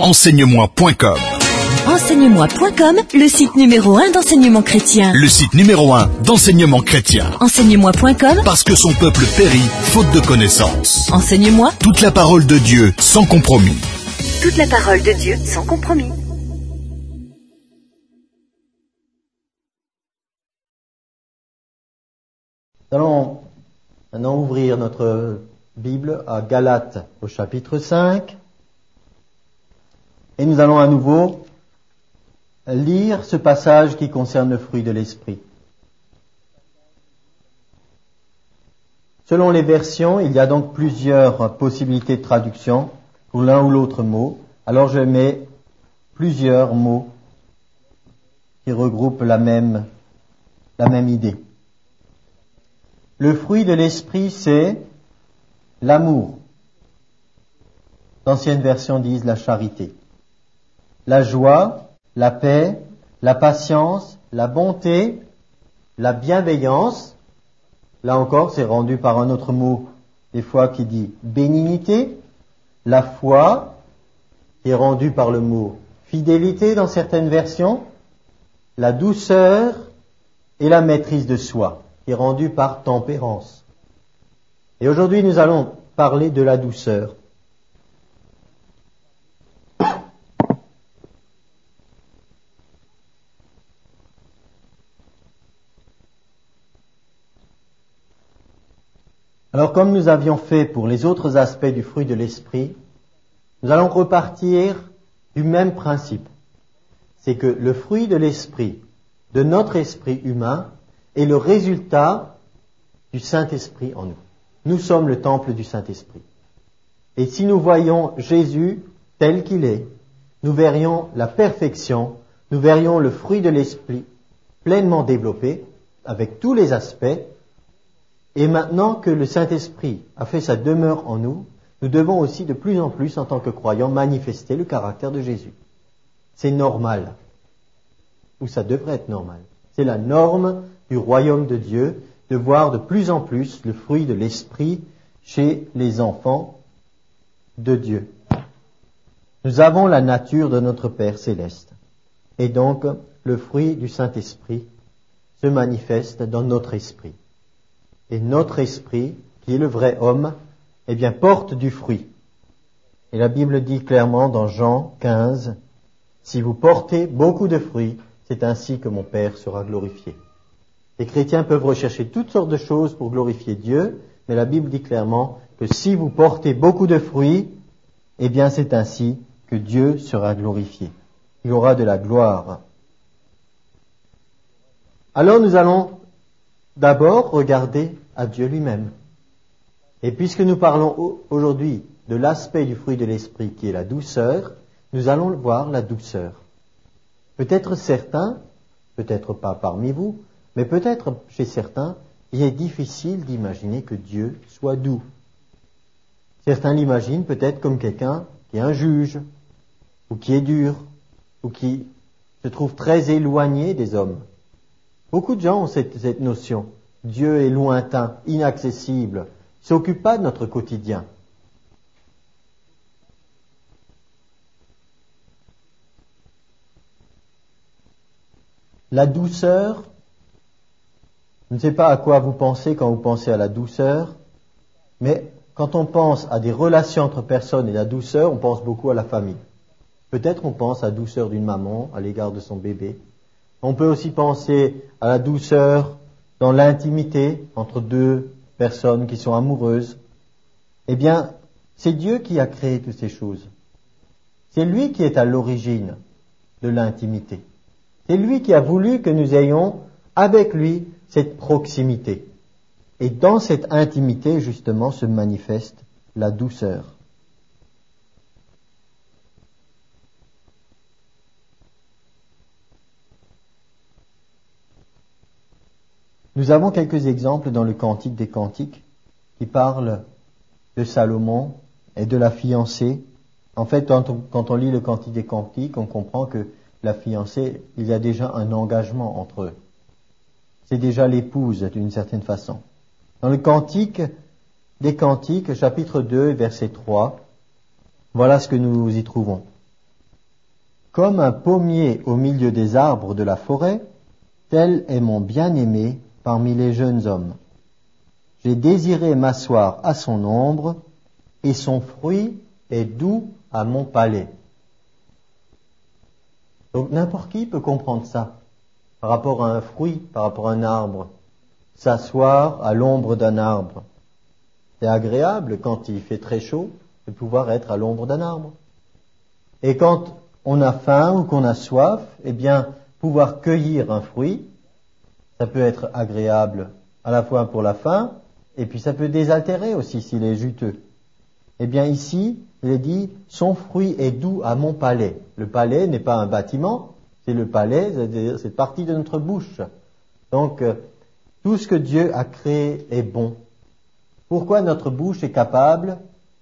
Enseigne-moi.com. Enseigne-moi.com, le site numéro 1 d'enseignement chrétien. Le site numéro 1 d'enseignement chrétien. Enseigne-moi.com, Parce que son peuple périt faute de connaissances. Enseigne-moi. Toute la parole de Dieu sans compromis. Toute la parole de Dieu sans compromis. Nous allons maintenant ouvrir notre Bible à Galates au chapitre 5 et nous allons à nouveau lire ce passage qui concerne le fruit de l'esprit. Selon les versions, il y a donc plusieurs possibilités de traduction pour l'un ou l'autre mot. Alors je mets plusieurs mots qui regroupent la même idée. Le fruit de l'esprit, c'est l'amour. D'anciennes versions disent la charité. La joie, la paix, la patience, la bonté, la bienveillance. Là encore, c'est rendu par un autre mot, des fois qui dit bénignité. La foi, qui est rendu par le mot fidélité dans certaines versions. La douceur et la maîtrise de soi, qui est rendu par tempérance. Et aujourd'hui, nous allons parler de la douceur. Alors, comme nous avions fait pour les autres aspects du fruit de l'esprit, nous allons repartir du même principe. C'est que le fruit de l'esprit, de notre esprit humain, est le résultat du Saint-Esprit en nous. Nous sommes le temple du Saint-Esprit. Et si nous voyons Jésus tel qu'il est, nous verrions la perfection, nous verrions le fruit de l'Esprit pleinement développé, avec tous les aspects. Et maintenant que le Saint-Esprit a fait sa demeure en nous, nous devons aussi de plus en plus, en tant que croyants, manifester le caractère de Jésus. C'est normal. Ou ça devrait être normal. C'est la norme du royaume de Dieu, de voir de plus en plus le fruit de l'esprit chez les enfants de Dieu. Nous avons la nature de notre Père céleste. Et donc, le fruit du Saint-Esprit se manifeste dans notre esprit. Et notre esprit, qui est le vrai homme, eh bien, porte du fruit. Et la Bible dit clairement dans Jean 15, « Si vous portez beaucoup de fruits, c'est ainsi que mon Père sera glorifié. » Les chrétiens peuvent rechercher toutes sortes de choses pour glorifier Dieu, mais la Bible dit clairement que si vous portez beaucoup de fruits, eh bien c'est ainsi que Dieu sera glorifié. Il aura de la gloire. Alors nous allons d'abord regarder à Dieu lui-même. Et puisque nous parlons aujourd'hui de l'aspect du fruit de l'esprit qui est la douceur, nous allons voir la douceur. Peut-être certains, peut-être pas parmi vous, mais peut-être chez certains, il est difficile d'imaginer que Dieu soit doux. Certains l'imaginent peut-être comme quelqu'un qui est un juge, ou qui est dur, ou qui se trouve très éloigné des hommes. Beaucoup de gens ont cette notion. Dieu est lointain, inaccessible, il ne s'occupe pas de notre quotidien. La douceur, je ne sais pas à quoi vous pensez quand vous pensez à la douceur, mais quand on pense à des relations entre personnes et la douceur, on pense beaucoup à la famille. Peut-être on pense à la douceur d'une maman à l'égard de son bébé. On peut aussi penser à la douceur dans l'intimité entre deux personnes qui sont amoureuses. Eh bien, c'est Dieu qui a créé toutes ces choses. C'est lui qui est à l'origine de l'intimité. C'est lui qui a voulu que nous ayons avec lui cette proximité. Et dans cette intimité, justement, se manifeste la douceur. Nous avons quelques exemples dans le Cantique des Cantiques qui parlent de Salomon et de la fiancée. En fait, quand on lit le Cantique des Cantiques, on comprend que la fiancée, il y a déjà un engagement entre eux. C'est déjà l'épouse d'une certaine façon. Dans le Cantique des Cantiques, chapitre 2, verset 3, voilà ce que nous y trouvons. Comme un pommier au milieu des arbres de la forêt, tel est mon bien-aimé parmi les jeunes hommes. J'ai désiré m'asseoir à son ombre, et son fruit est doux à mon palais. Donc n'importe qui peut comprendre ça, par rapport à un fruit, par rapport à un arbre. S'asseoir à l'ombre d'un arbre. C'est agréable quand il fait très chaud de pouvoir être à l'ombre d'un arbre. Et quand on a faim ou qu'on a soif, eh bien, pouvoir cueillir un fruit, ça peut être agréable à la fois pour la faim, et puis ça peut désaltérer aussi s'il est juteux. Eh bien ici, il est dit, son fruit est doux à mon palais. Le palais n'est pas un bâtiment, c'est le palais, c'est-à-dire cette partie de notre bouche. Donc, tout ce que Dieu a créé est bon. Pourquoi notre bouche est capable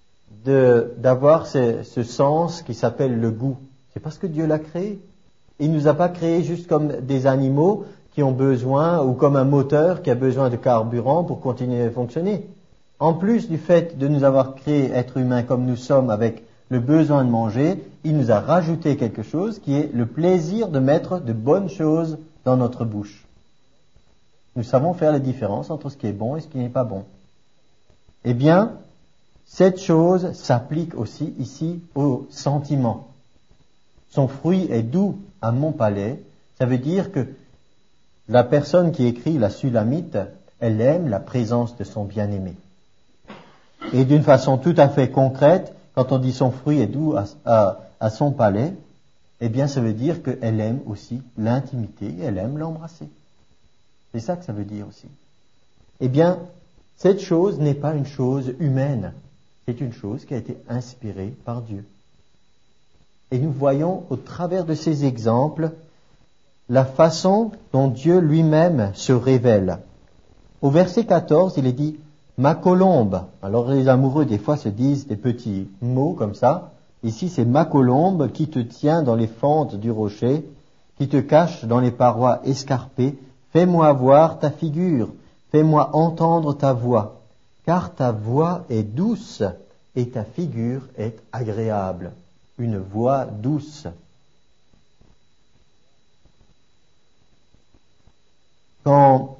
d'avoir ce sens qui s'appelle le goût? C'est parce que Dieu l'a créé. Il ne nous a pas créés juste comme des animaux qui ont besoin, ou comme un moteur qui a besoin de carburant pour continuer à fonctionner. En plus du fait de nous avoir créés êtres humains comme nous sommes avec le besoin de manger, il nous a rajouté quelque chose qui est le plaisir de mettre de bonnes choses dans notre bouche. Nous savons faire la différence entre ce qui est bon et ce qui n'est pas bon. Eh bien, cette chose s'applique aussi ici aux sentiments. Son fruit est doux à mon palais. Ça veut dire que la personne qui écrit la Sulamite, elle aime la présence de son bien-aimé. Et d'une façon tout à fait concrète, quand on dit son fruit est doux à son palais, eh bien ça veut dire qu'elle aime aussi l'intimité, elle aime l'embrasser. C'est ça que ça veut dire aussi. Eh bien, cette chose n'est pas une chose humaine, c'est une chose qui a été inspirée par Dieu. Et nous voyons au travers de ces exemples la façon dont Dieu lui-même se révèle. Au verset 14, il est dit « Ma colombe ». Alors les amoureux des fois se disent des petits mots comme ça. Ici c'est « Ma colombe qui te tient dans les fentes du rocher, qui te cache dans les parois escarpées. Fais-moi voir ta figure, fais-moi entendre ta voix, car ta voix est douce et ta figure est agréable. » Une voix douce. Quand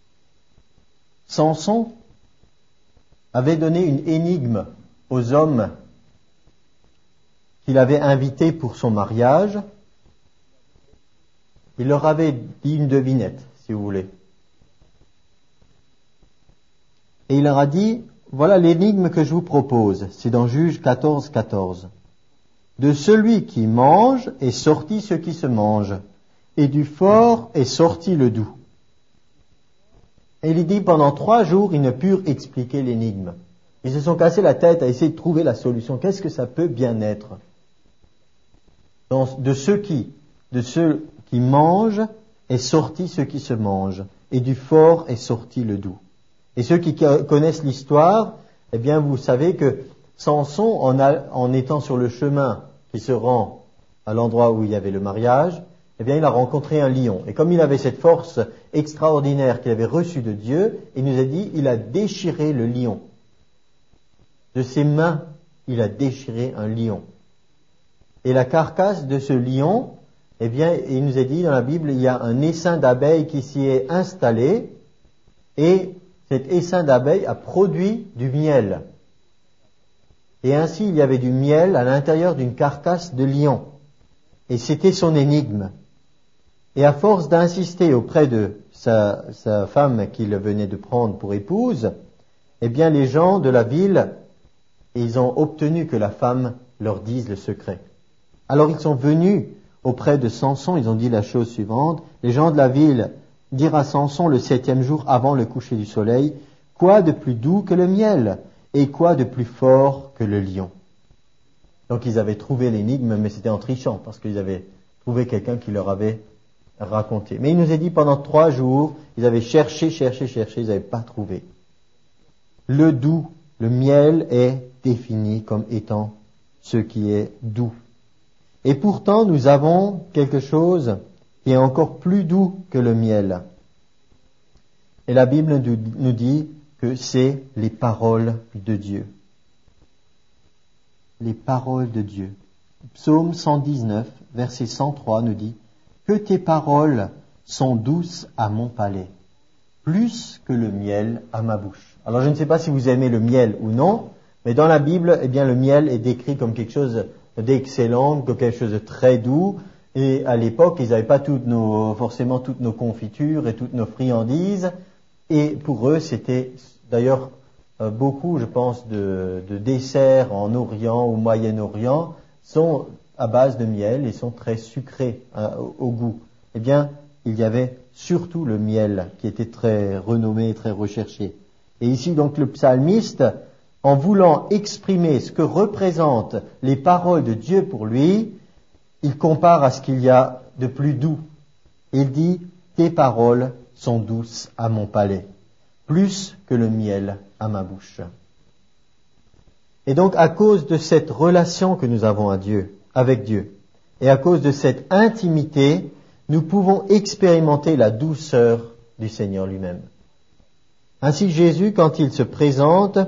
Samson avait donné une énigme aux hommes qu'il avait invités pour son mariage, il leur avait dit une devinette, si vous voulez. Et il leur a dit, voilà l'énigme que je vous propose, c'est dans Juge 14, 14. De celui qui mange est sorti ce qui se mange, et du fort est sorti le doux. Et il dit, pendant 3 jours, ils ne purent expliquer l'énigme. Ils se sont cassés la tête à essayer de trouver la solution. Qu'est-ce que ça peut bien être? De ceux qui mangent est sorti ce qui se mange, et du fort est sorti le doux. Et ceux qui connaissent l'histoire, eh bien, vous savez que Samson, en étant sur le chemin qui se rend à l'endroit où il y avait le mariage, eh bien, il a rencontré un lion. Et comme il avait cette force extraordinaire qu'il avait reçue de Dieu, il nous a dit, il a déchiré le lion. De ses mains, il a déchiré un lion. Et la carcasse de ce lion, eh bien, il nous a dit dans la Bible, il y a un essaim d'abeilles qui s'y est installé, et cet essaim d'abeilles a produit du miel. Et ainsi, il y avait du miel à l'intérieur d'une carcasse de lion. Et c'était son énigme. Et à force d'insister auprès de sa femme qu'il venait de prendre pour épouse, eh bien, les gens de la ville, ils ont obtenu que la femme leur dise le secret. Alors, ils sont venus auprès de Samson, ils ont dit la chose suivante. Les gens de la ville dirent à Samson le 7e jour avant le coucher du soleil, « Quoi de plus doux que le miel ? Et quoi de plus fort que le lion ?» Donc ils avaient trouvé l'énigme, mais c'était en trichant, parce qu'ils avaient trouvé quelqu'un qui leur avait raconté. Mais il nous a dit pendant 3 jours, ils avaient cherché, ils n'avaient pas trouvé. Le doux, le miel est défini comme étant ce qui est doux. Et pourtant, nous avons quelque chose qui est encore plus doux que le miel. Et la Bible nous dit que c'est les paroles de Dieu. Les paroles de Dieu. Psaume 119, verset 103 nous dit « Que tes paroles sont douces à mon palais, plus que le miel à ma bouche. » Alors je ne sais pas si vous aimez le miel ou non, mais dans la Bible, eh bien, le miel est décrit comme quelque chose d'excellent, comme quelque chose de très doux. Et à l'époque, ils n'avaient pas forcément toutes nos confitures et toutes nos friandises. Et pour eux, c'était d'ailleurs beaucoup, je pense, de desserts en Orient ou Moyen-Orient sont à base de miel et sont très sucrés au goût. Eh bien, il y avait surtout le miel qui était très renommé et très recherché. Et ici, donc, le psalmiste, en voulant exprimer ce que représentent les paroles de Dieu pour lui, il compare à ce qu'il y a de plus doux. Il dit « Tes paroles sont douces à mon palais, plus que le miel à ma bouche. » Et donc, à cause de cette relation que nous avons avec Dieu, et à cause de cette intimité, nous pouvons expérimenter la douceur du Seigneur lui-même. Ainsi, Jésus, quand il se présente,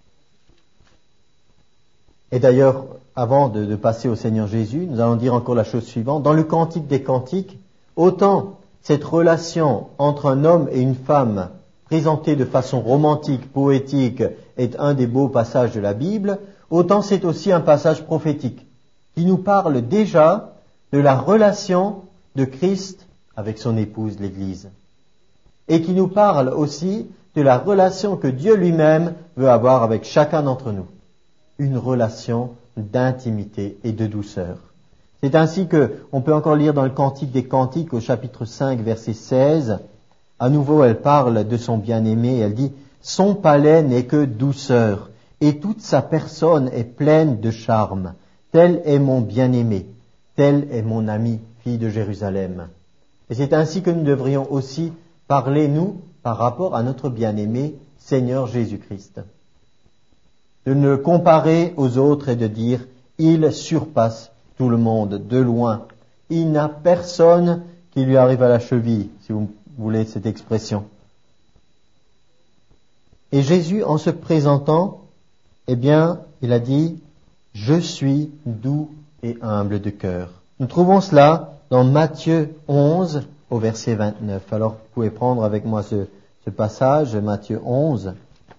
et d'ailleurs, avant de passer au Seigneur Jésus, nous allons dire encore la chose suivante. Dans le Cantique des Cantiques, autant cette relation entre un homme et une femme, présentée de façon romantique, poétique, est un des beaux passages de la Bible, autant c'est aussi un passage prophétique, qui nous parle déjà de la relation de Christ avec son épouse, l'Église, et qui nous parle aussi de la relation que Dieu lui-même veut avoir avec chacun d'entre nous. Une relation d'intimité et de douceur. C'est ainsi que on peut encore lire dans le Cantique des Cantiques au chapitre 5 verset 16. À nouveau, elle parle de son bien-aimé. Elle dit « Son palais n'est que douceur et toute sa personne est pleine de charme. Tel est mon bien-aimé, tel est mon ami, fille de Jérusalem. » Et c'est ainsi que nous devrions aussi parler, nous, par rapport à notre bien-aimé Seigneur Jésus-Christ. De le comparer aux autres et de dire « Il surpasse tout le monde de loin. Il n'a personne qui lui arrive à la cheville, si vous voulez cette expression. » Et Jésus, en se présentant, eh bien, il a dit « Je suis doux et humble de cœur. » Nous trouvons cela dans Matthieu 11, au verset 29. Alors, vous pouvez prendre avec moi ce passage, Matthieu 11,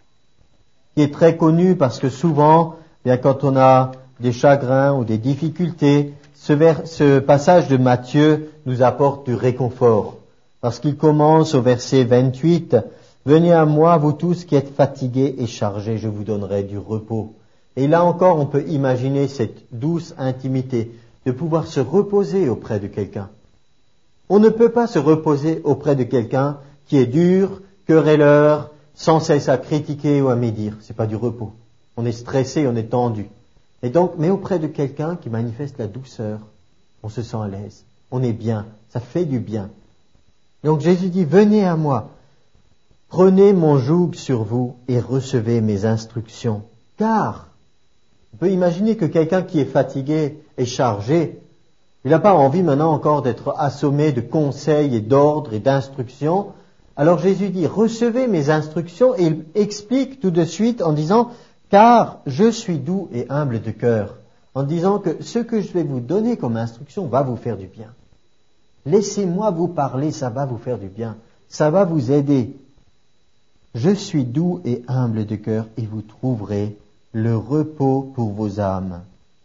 qui est très connu parce que souvent, bien quand on a des chagrins ou des difficultés, ce passage de Matthieu nous apporte du réconfort. Parce qu'il commence au verset 28, « Venez à moi, vous tous qui êtes fatigués et chargés, je vous donnerai du repos. » Et là encore, on peut imaginer cette douce intimité de pouvoir se reposer auprès de quelqu'un. On ne peut pas se reposer auprès de quelqu'un qui est dur, querelleur, sans cesse à critiquer ou à médire. C'est pas du repos. On est stressé, on est tendu. Et donc, mais auprès de quelqu'un qui manifeste la douceur, on se sent à l'aise. On est bien. Ça fait du bien. Donc Jésus dit, venez à moi. Prenez mon joug sur vous et recevez mes instructions. Car, on peut imaginer que quelqu'un qui est fatigué et chargé, il n'a pas envie maintenant encore d'être assommé de conseils et d'ordres et d'instructions. Alors Jésus dit, recevez mes instructions, et il explique tout de suite en disant, car je suis doux et humble de cœur, en disant que ce que je vais vous donner comme instruction va vous faire du bien. Laissez-moi vous parler, ça va vous faire du bien, ça va vous aider. Je suis doux et humble de cœur, et vous trouverez le repos pour vos âmes.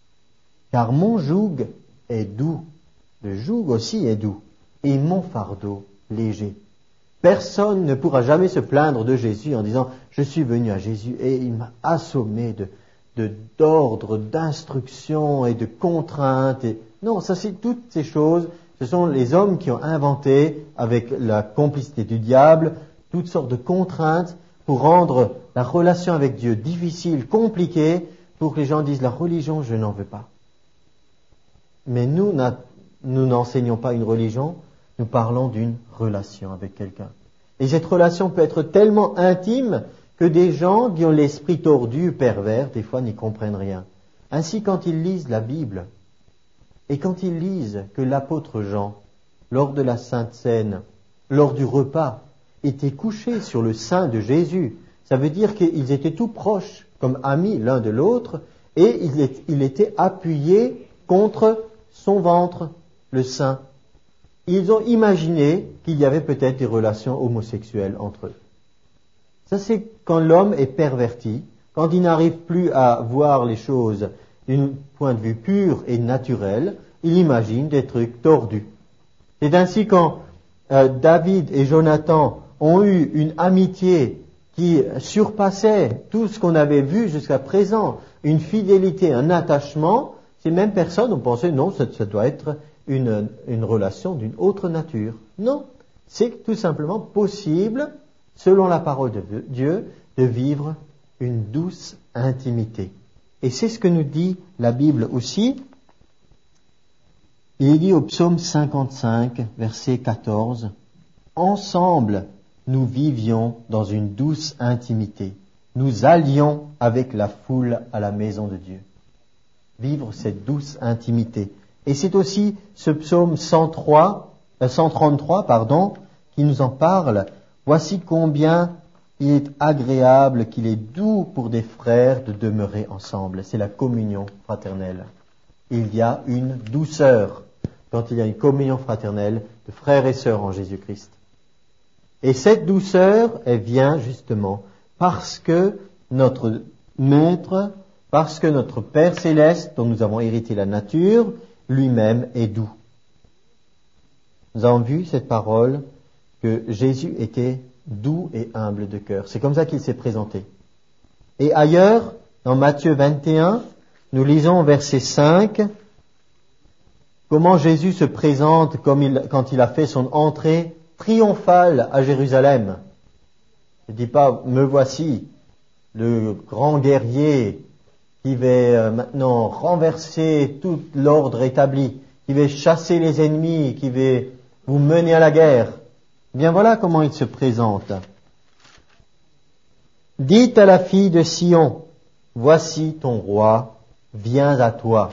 Car mon joug est doux, le joug aussi est doux, et mon fardeau léger. Personne ne pourra jamais se plaindre de Jésus en disant « Je suis venu à Jésus et il m'a assommé d'ordres, d'instructions et de contraintes. » Non, ça c'est toutes ces choses. Ce sont les hommes qui ont inventé, avec la complicité du diable, toutes sortes de contraintes pour rendre la relation avec Dieu difficile, compliquée, pour que les gens disent « La religion, je n'en veux pas. » Mais nous n'enseignons pas une religion, nous parlons d'une relation avec quelqu'un. Et cette relation peut être tellement intime que des gens qui ont l'esprit tordu, pervers, des fois n'y comprennent rien. Ainsi, quand ils lisent la Bible, et quand ils lisent que l'apôtre Jean, lors de la Sainte Seine, lors du repas, était couché sur le sein de Jésus, ça veut dire qu'ils étaient tout proches, comme amis l'un de l'autre, et il était appuyé contre son ventre, le sein. Ils ont imaginé qu'il y avait peut-être des relations homosexuelles entre eux. Ça, c'est quand l'homme est perverti, quand il n'arrive plus à voir les choses d'un point de vue pur et naturel, il imagine des trucs tordus. C'est ainsi quand David et Jonathan ont eu une amitié qui surpassait tout ce qu'on avait vu jusqu'à présent, une fidélité, un attachement, ces mêmes personnes ont pensé non, ça doit être une relation d'une autre nature. Non, c'est tout simplement possible, selon la parole de Dieu, de vivre une douce intimité. Et c'est ce que nous dit la Bible aussi. Il est dit au psaume 55, verset 14, « Ensemble, nous vivions dans une douce intimité. Nous allions avec la foule à la maison de Dieu. » Vivre cette douce intimité. Et c'est aussi ce psaume 133, qui nous en parle. « Voici combien il est agréable, qu'il est doux pour des frères de demeurer ensemble. » C'est la communion fraternelle. Il y a une douceur quand il y a une communion fraternelle de frères et sœurs en Jésus-Christ. Et cette douceur, elle vient justement parce que notre Maître, parce que notre Père Céleste, dont nous avons hérité la nature, lui-même est doux. Nous avons vu cette parole que Jésus était doux et humble de cœur. C'est comme ça qu'il s'est présenté. Et ailleurs, dans Matthieu 21, nous lisons au verset 5, comment Jésus se présente quand il a fait son entrée triomphale à Jérusalem. Il ne dit pas, me voici, le grand guerrier qui va maintenant renverser tout l'ordre établi, qui va chasser les ennemis, qui va vous mener à la guerre. Bien voilà comment il se présente. Dites à la fille de Sion, voici ton roi, viens à toi.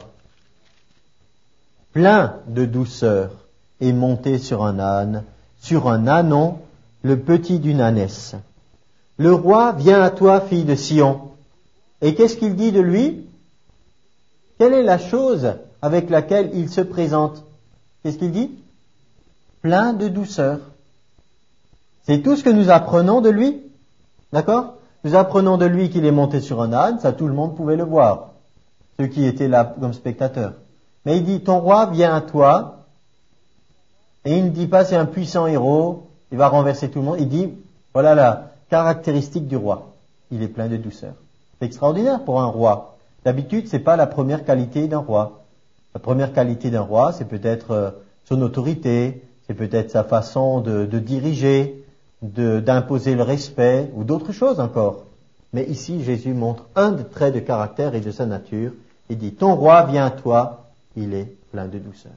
Plein de douceur et monté sur un âne, sur un ânon, le petit d'une ânesse. Le roi vient à toi, fille de Sion. Et qu'est-ce qu'il dit de lui? Quelle est la chose avec laquelle il se présente? Qu'est-ce qu'il dit? Plein de douceur. C'est tout ce que nous apprenons de lui. D'accord? Nous apprenons de lui qu'il est monté sur un âne, ça tout le monde pouvait le voir, ceux qui étaient là comme spectateurs. Mais il dit, ton roi vient à toi, et il ne dit pas c'est un puissant héros, il va renverser tout le monde, il dit, voilà la caractéristique du roi, il est plein de douceur. C'est extraordinaire pour un roi. D'habitude, c'est pas la première qualité d'un roi. La première qualité d'un roi, c'est peut-être son autorité, c'est peut-être sa façon de diriger, d'imposer le respect, ou d'autres choses encore. Mais ici, Jésus montre un des traits de caractère et de sa nature. Il dit, ton roi vient à toi, il est plein de douceur.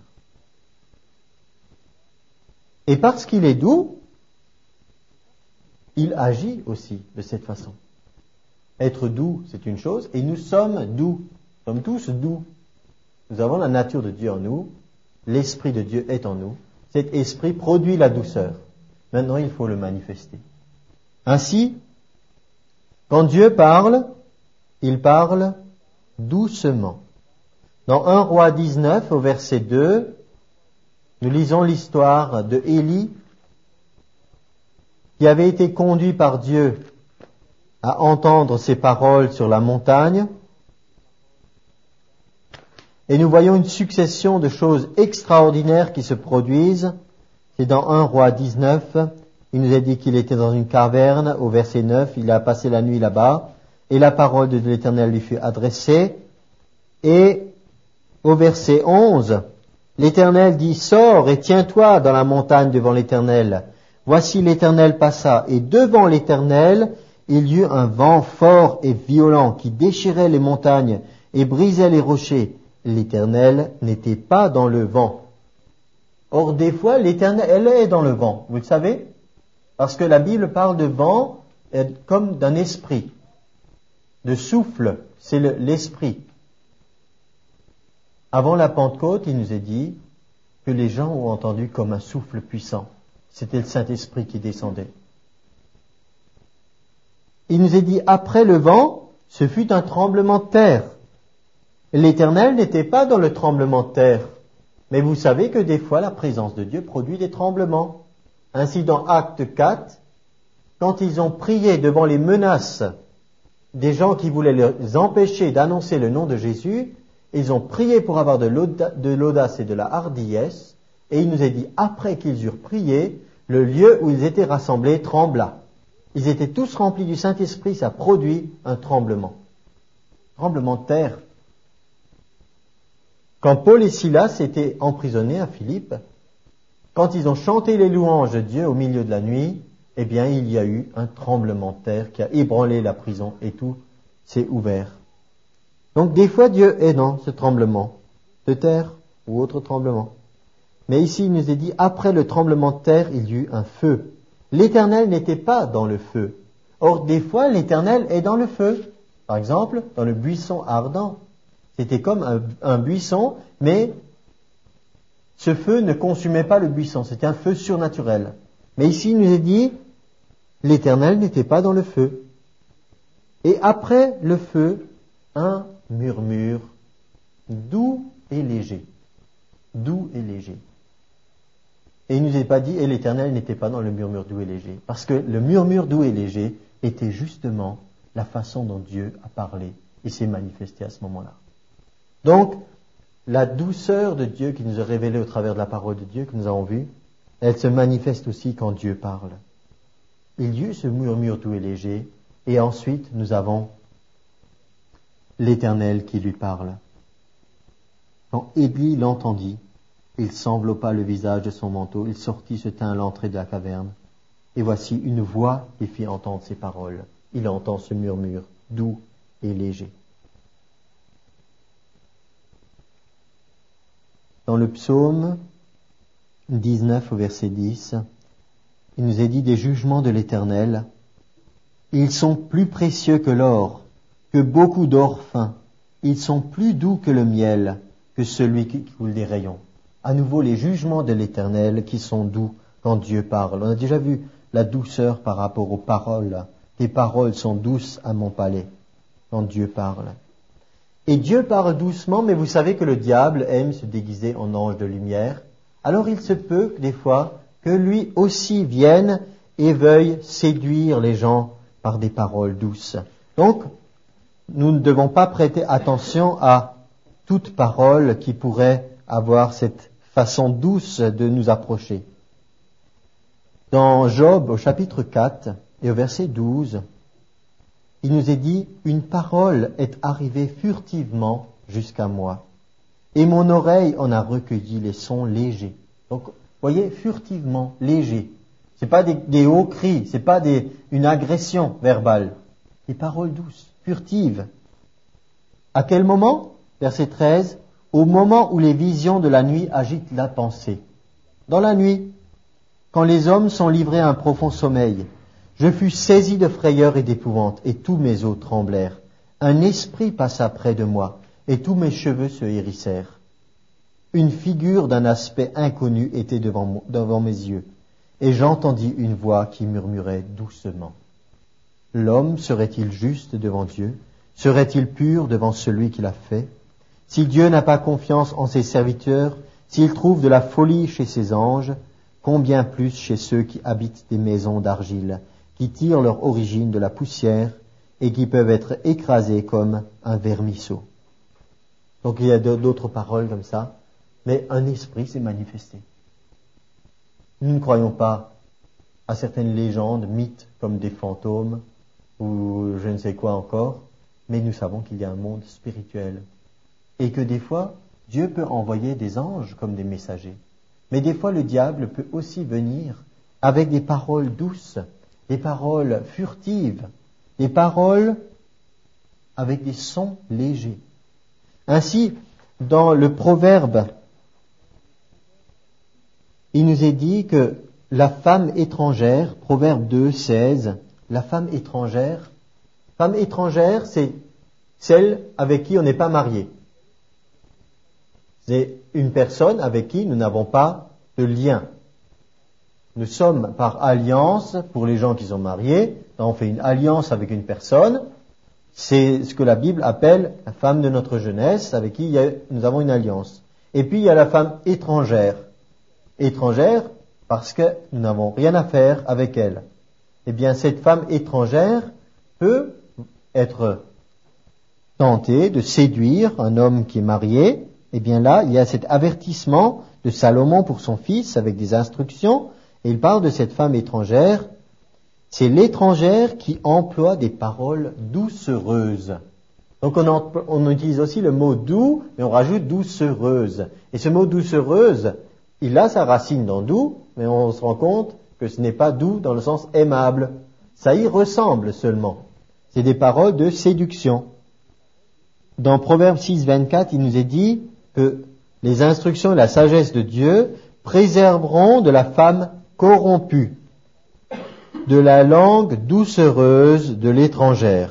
Et parce qu'il est doux, il agit aussi de cette façon. Être doux, c'est une chose, et nous sommes doux. Nous sommes tous doux. Nous avons la nature de Dieu en nous, l'Esprit de Dieu est en nous. Cet esprit produit la douceur. Maintenant, il faut le manifester. Ainsi, quand Dieu parle, il parle doucement. Dans 1 Roi 19, au verset 2, nous lisons l'histoire de Élie, qui avait été conduit par Dieu à entendre ses paroles sur la montagne. Et nous voyons une succession de choses extraordinaires qui se produisent. C'est dans 1 Roi 19, il nous a dit qu'il était dans une caverne, au verset 9, il a passé la nuit là-bas, et la parole de l'Éternel lui fut adressée. Et au verset 11, l'Éternel dit, sors et tiens-toi dans la montagne devant l'Éternel. Voici l'Éternel passa, et devant l'Éternel, il y eut un vent fort et violent qui déchirait les montagnes et brisait les rochers. L'Éternel n'était pas dans le vent. Or, des fois, l'Éternel, elle est dans le vent, vous le savez? Parce que la Bible parle de vent comme d'un esprit, de souffle, c'est l'esprit. Avant la Pentecôte, il nous est dit que les gens ont entendu comme un souffle puissant. C'était le Saint-Esprit qui descendait. Il nous est dit, après le vent, ce fut un tremblement de terre. L'Éternel n'était pas dans le tremblement de terre. Mais vous savez que des fois, la présence de Dieu produit des tremblements. Ainsi, dans Acte 4, quand ils ont prié devant les menaces des gens qui voulaient les empêcher d'annoncer le nom de Jésus, ils ont prié pour avoir de l'audace et de la hardiesse, et il nous est dit, après qu'ils eurent prié, le lieu où ils étaient rassemblés trembla. Ils étaient tous remplis du Saint-Esprit, ça produit un tremblement. Tremblement de terre. Quand Paul et Silas étaient emprisonnés à Philippe, quand ils ont chanté les louanges de Dieu au milieu de la nuit, eh bien, il y a eu un tremblement de terre qui a ébranlé la prison et tout s'est ouvert. Donc, des fois, Dieu est dans ce tremblement de terre ou autre tremblement. Mais ici, il nous est dit, après le tremblement de terre, il y eut un feu. L'Éternel n'était pas dans le feu. Or, des fois, l'Éternel est dans le feu. Par exemple, dans le buisson ardent. C'était comme un buisson, mais ce feu ne consumait pas le buisson. C'était un feu surnaturel. Mais ici, il nous est dit, l'Éternel n'était pas dans le feu. Et après le feu, un murmure doux et léger. Doux et léger. Et il ne nous est pas dit, et l'Éternel n'était pas dans le murmure doux et léger. Parce que le murmure doux et léger était justement la façon dont Dieu a parlé et s'est manifesté à ce moment-là. Donc, la douceur de Dieu qui nous est révélée au travers de la parole de Dieu que nous avons vue, elle se manifeste aussi quand Dieu parle. Il y eut ce murmure doux et léger, et ensuite nous avons l'Éternel qui lui parle. Quand Élie l'entendit, il s'enveloppa le visage de son manteau, il sortit, se tint à l'entrée de la caverne, et voici une voix qui fit entendre ses paroles. Il entend ce murmure doux et léger. Dans le psaume 19 au verset 10, il nous est dit des jugements de l'Éternel. Ils sont plus précieux que l'or, que beaucoup d'or fin. Ils sont plus doux que le miel, que celui qui coule des rayons. À nouveau, les jugements de l'Éternel qui sont doux quand Dieu parle. On a déjà vu la douceur par rapport aux paroles. Tes paroles sont douces à mon palais quand Dieu parle. Et Dieu parle doucement, mais vous savez que le diable aime se déguiser en ange de lumière. Alors il se peut, des fois, que lui aussi vienne et veuille séduire les gens par des paroles douces. Donc, nous ne devons pas prêter attention à toute parole qui pourrait avoir cette façon douce de nous approcher. Dans Job, au chapitre 4 et au verset 12, il nous est dit, « Une parole est arrivée furtivement jusqu'à moi, et mon oreille en a recueilli les sons légers. » Donc, voyez, furtivement, léger. C'est pas des hauts cris, c'est pas une agression verbale. Des paroles douces, furtives. À quel moment? Verset 13, « Au moment où les visions de la nuit agitent la pensée. » Dans la nuit, quand les hommes sont livrés à un profond sommeil, je fus saisi de frayeur et d'épouvante, et tous mes os tremblèrent. Un esprit passa près de moi, et tous mes cheveux se hérissèrent. Une figure d'un aspect inconnu était devant mes yeux, et j'entendis une voix qui murmurait doucement. L'homme serait-il juste devant Dieu? Serait-il pur devant celui qui l'a fait? Si Dieu n'a pas confiance en ses serviteurs, s'il trouve de la folie chez ses anges, combien plus chez ceux qui habitent des maisons d'argile, qui tirent leur origine de la poussière et qui peuvent être écrasés comme un vermisseau. Donc il y a d'autres paroles comme ça, mais un esprit s'est manifesté. Nous ne croyons pas à certaines légendes, mythes comme des fantômes ou je ne sais quoi encore, mais nous savons qu'il y a un monde spirituel et que des fois Dieu peut envoyer des anges comme des messagers, mais des fois le diable peut aussi venir avec des paroles douces, des paroles furtives, des paroles avec des sons légers. Ainsi, dans le Proverbe, il nous est dit que la femme étrangère, Proverbe 2, 16, la femme étrangère, c'est celle avec qui on n'est pas marié. C'est une personne avec qui nous n'avons pas de lien. Nous sommes par alliance, pour les gens qui sont mariés, on fait une alliance avec une personne. C'est ce que la Bible appelle la femme de notre jeunesse, avec qui nous avons une alliance. Et puis il y a la femme étrangère. Étrangère parce que nous n'avons rien à faire avec elle. Eh bien, cette femme étrangère peut être tentée de séduire un homme qui est marié. Eh bien là, il y a cet avertissement de Salomon pour son fils avec des instructions. Et il parle de cette femme étrangère. C'est l'étrangère qui emploie des paroles doucereuses. Donc on utilise aussi le mot doux, mais on rajoute doucereuse. Et ce mot doucereuse, il a sa racine dans doux, mais on se rend compte que ce n'est pas doux dans le sens aimable. Ça y ressemble seulement. C'est des paroles de séduction. Dans Proverbe 6, 24, il nous est dit que les instructions et la sagesse de Dieu préserveront de la femme corrompue, de la langue doucereuse de l'étrangère.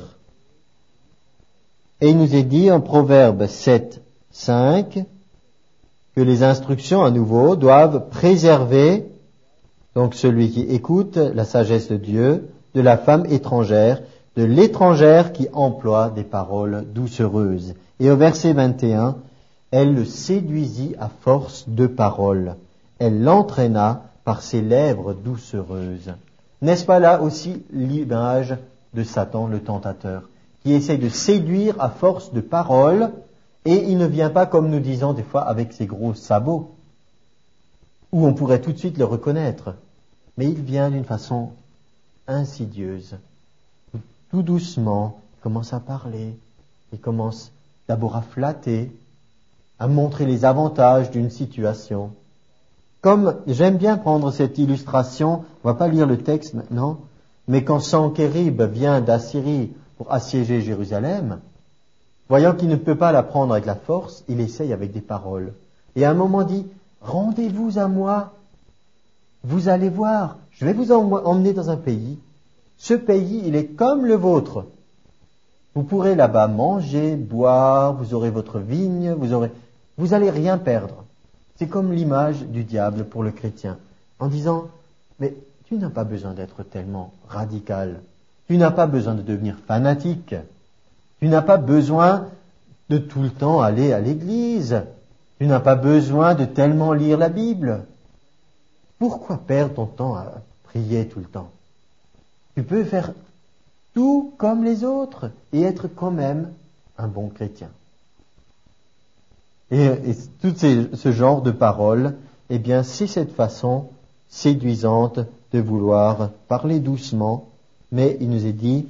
Et il nous est dit en Proverbe 7, 5, que les instructions à nouveau doivent préserver, donc celui qui écoute la sagesse de Dieu, de la femme étrangère, de l'étrangère qui emploie des paroles doucereuses. Et au verset 21, elle le séduisit à force de paroles. Elle l'entraîna par ses lèvres doucereuses. N'est-ce pas là aussi l'image de Satan, le tentateur, qui essaie de séduire à force de paroles, et il ne vient pas, comme nous disons des fois, avec ses gros sabots, où on pourrait tout de suite le reconnaître, mais il vient d'une façon insidieuse. Tout doucement, il commence à parler, il commence d'abord à flatter, à montrer les avantages d'une situation. Comme j'aime bien prendre cette illustration, on ne va pas lire le texte maintenant, mais quand Sankérib vient d'Assyrie pour assiéger Jérusalem, voyant qu'il ne peut pas la prendre avec la force, il essaye avec des paroles. Et à un moment dit, rendez-vous à moi, vous allez voir, je vais vous emmener dans un pays. Ce pays, il est comme le vôtre. Vous pourrez là-bas manger, boire, vous aurez votre vigne, vous allez rien perdre. C'est comme l'image du diable pour le chrétien, en disant, mais tu n'as pas besoin d'être tellement radical, tu n'as pas besoin de devenir fanatique, tu n'as pas besoin de tout le temps aller à l'église, tu n'as pas besoin de tellement lire la Bible. Pourquoi perdre ton temps à prier tout le temps? Tu peux faire tout comme les autres et être quand même un bon chrétien. Et tout ce genre de paroles, eh bien, c'est cette façon séduisante de vouloir parler doucement, mais il nous est dit,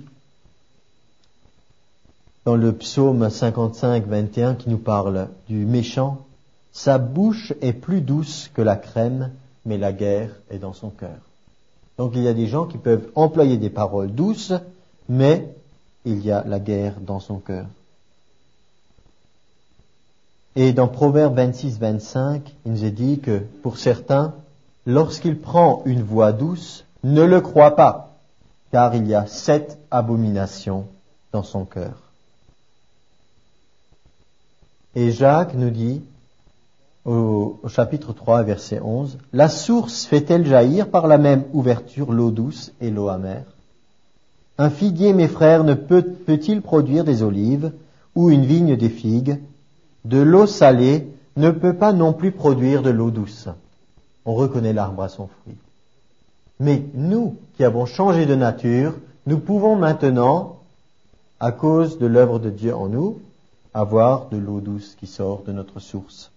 dans le psaume 55, 21, qui nous parle du méchant, sa bouche est plus douce que la crème, mais la guerre est dans son cœur. Donc il y a des gens qui peuvent employer des paroles douces, mais il y a la guerre dans son cœur. Et dans Proverbe 26, 25, il nous est dit que pour certains, lorsqu'il prend une voix douce, ne le crois pas, car il y a 7 abominations dans son cœur. Et Jacques nous dit, au chapitre 3, verset 11, « La source fait-elle jaillir par la même ouverture l'eau douce et l'eau amère? Un figuier, mes frères, ne peut-il produire des olives, ou une vigne des figues? De l'eau salée ne peut pas non plus produire de l'eau douce. » On reconnaît l'arbre à son fruit. Mais nous, qui avons changé de nature, nous pouvons maintenant, à cause de l'œuvre de Dieu en nous, avoir de l'eau douce qui sort de notre source.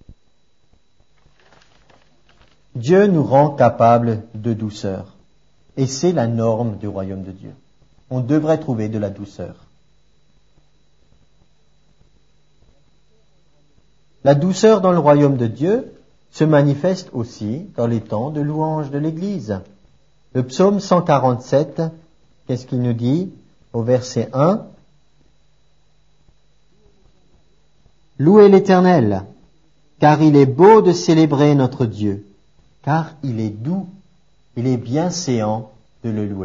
Dieu nous rend capables de douceur. Et c'est la norme du royaume de Dieu. On devrait trouver de la douceur. La douceur dans le royaume de Dieu se manifeste aussi dans les temps de louange de l'Église. Le psaume 147, qu'est-ce qu'il nous dit au verset 1? « Louez l'Éternel, car il est beau de célébrer notre Dieu, car il est doux, il est bienséant de le louer. »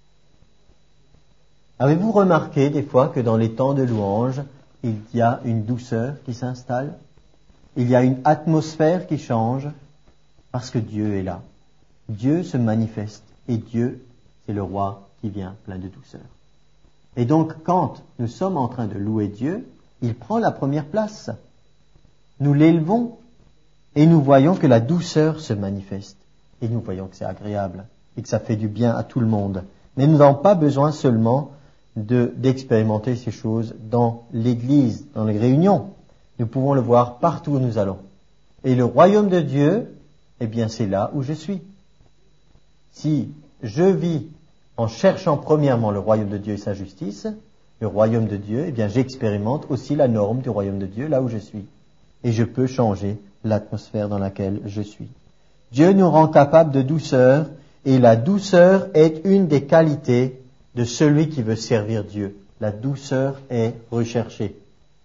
Avez-vous remarqué des fois que dans les temps de louange, il y a une douceur qui s'installe? Il y a une atmosphère qui change parce que Dieu est là. Dieu se manifeste et Dieu, c'est le roi qui vient plein de douceur. Et donc, quand nous sommes en train de louer Dieu, il prend la première place. Nous l'élevons et nous voyons que la douceur se manifeste. Et nous voyons que c'est agréable et que ça fait du bien à tout le monde. Mais nous n'avons pas besoin seulement d'expérimenter ces choses dans l'Église, dans les réunions. Nous pouvons le voir partout où nous allons. Et le royaume de Dieu, eh bien c'est là où je suis. Si je vis en cherchant premièrement le royaume de Dieu et sa justice, le royaume de Dieu, eh bien j'expérimente aussi la norme du royaume de Dieu là où je suis. Et je peux changer l'atmosphère dans laquelle je suis. Dieu nous rend capables de douceur, et la douceur est une des qualités de celui qui veut servir Dieu. La douceur est recherchée.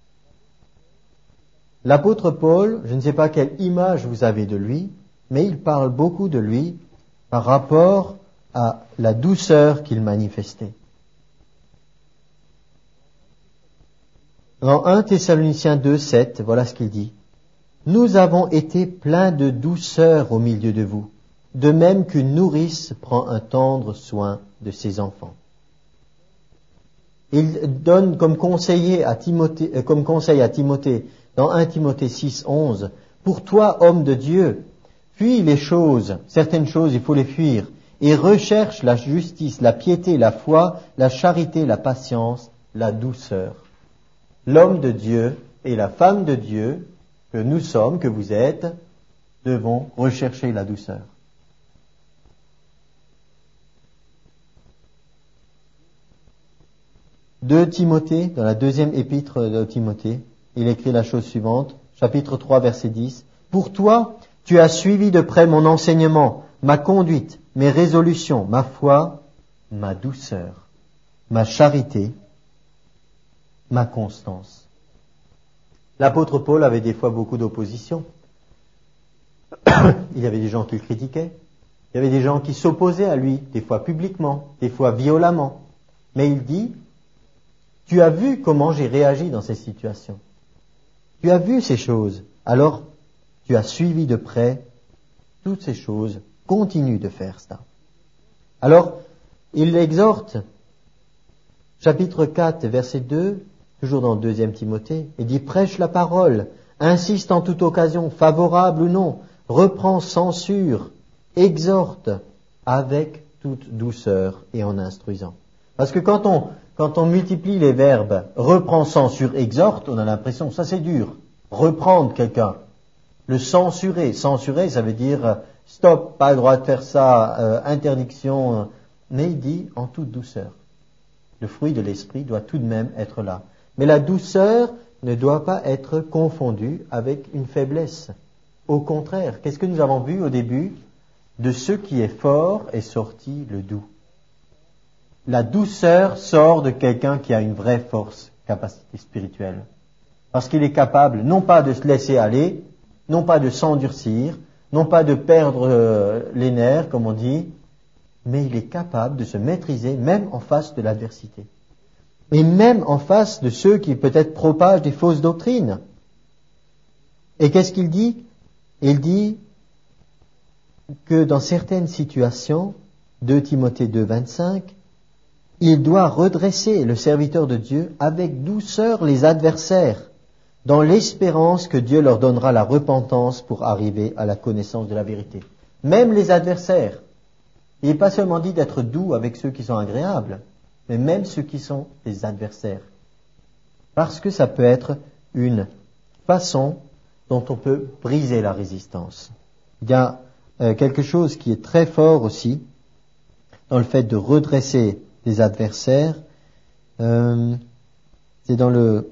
L'apôtre Paul, je ne sais pas quelle image vous avez de lui, mais il parle beaucoup de lui par rapport à la douceur qu'il manifestait. Dans 1 Thessaloniciens 2, 7, voilà ce qu'il dit. « Nous avons été pleins de douceur au milieu de vous, de même qu'une nourrice prend un tendre soin de ses enfants. » Il donne comme conseil à Timothée dans 1 Timothée 6, 11, « Pour toi, homme de Dieu, fuis les choses, certaines choses il faut les fuir, et recherche la justice, la piété, la foi, la charité, la patience, la douceur. » L'homme de Dieu et la femme de Dieu que nous sommes, que vous êtes, devons rechercher la douceur. De Timothée, dans la deuxième épître de Timothée, il écrit la chose suivante, chapitre 3, verset 10. « Pour toi, tu as suivi de près mon enseignement, ma conduite, mes résolutions, ma foi, ma douceur, ma charité, ma constance. » L'apôtre Paul avait des fois beaucoup d'opposition. Il y avait des gens qui le critiquaient. Il y avait des gens qui s'opposaient à lui, des fois publiquement, des fois violemment. Mais il dit, tu as vu comment j'ai réagi dans ces situations. Tu as vu ces choses. Alors, tu as suivi de près toutes ces choses. Continue de faire ça. Alors, il l'exhorte, chapitre 4, verset 2, toujours dans 2 Timothée, il dit « Prêche la parole, insiste en toute occasion, favorable ou non, reprend, censure, exhorte avec toute douceur et en instruisant. » Parce que quand on multiplie les verbes « reprend, censure, exhorte », on a l'impression que ça c'est dur. Reprendre quelqu'un. Le censurer, ça veut dire « stop, pas le droit de faire ça, interdiction », mais il dit « en toute douceur ». Le fruit de l'esprit doit tout de même être là. Mais la douceur ne doit pas être confondue avec une faiblesse. Au contraire, qu'est-ce que nous avons vu au début ? De ce qui est fort est sorti le doux. La douceur sort de quelqu'un qui a une vraie force, capacité spirituelle. Parce qu'il est capable non pas de se laisser aller, non pas de s'endurcir, non pas de perdre les nerfs, comme on dit, mais il est capable de se maîtriser même en face de l'adversité. Et même en face de ceux qui peut-être propagent des fausses doctrines. Et qu'est-ce qu'il dit ? Il dit que dans certaines situations, 2 Timothée 2, 25, il doit redresser le serviteur de Dieu avec douceur les adversaires, dans l'espérance que Dieu leur donnera la repentance pour arriver à la connaissance de la vérité. Même les adversaires. Il n'est pas seulement dit d'être doux avec ceux qui sont agréables, mais même ceux qui sont des adversaires. Parce que ça peut être une façon dont on peut briser la résistance. Il y a quelque chose qui est très fort aussi dans le fait de redresser les adversaires. C'est dans le...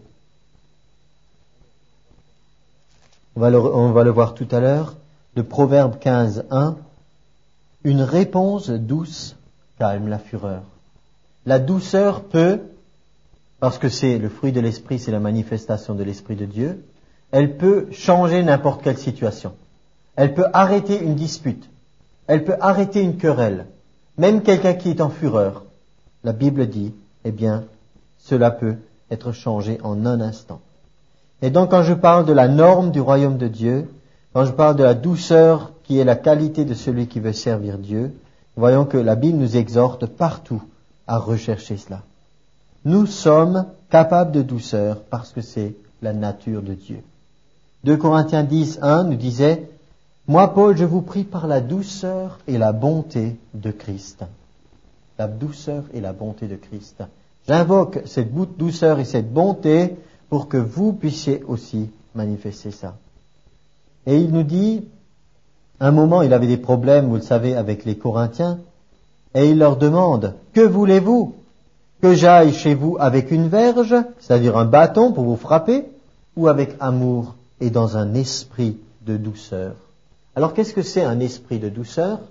On va le voir tout à l'heure, le Proverbe 15, 1. Une réponse douce calme la fureur. La douceur peut, parce que c'est le fruit de l'esprit, c'est la manifestation de l'esprit de Dieu, elle peut changer n'importe quelle situation. Elle peut arrêter une dispute. Elle peut arrêter une querelle. Même quelqu'un qui est en fureur. La Bible dit, eh bien, cela peut être changé en un instant. Et donc, quand je parle de la norme du royaume de Dieu, quand je parle de la douceur qui est la qualité de celui qui veut servir Dieu, voyons que la Bible nous exhorte partout à rechercher cela. Nous sommes capables de douceur parce que c'est la nature de Dieu. 2 Corinthiens 10, 1 nous disait « Moi, Paul, je vous prie par la douceur et la bonté de Christ. » La douceur et la bonté de Christ. J'invoque cette douceur et cette bonté pour que vous puissiez aussi manifester ça. Et il nous dit, à un moment, il avait des problèmes, vous le savez, avec les Corinthiens, et il leur demande, que voulez-vous? Que j'aille chez vous avec une verge, c'est-à-dire un bâton pour vous frapper, ou avec amour et dans un esprit de douceur? Alors, qu'est-ce que c'est un esprit de douceur?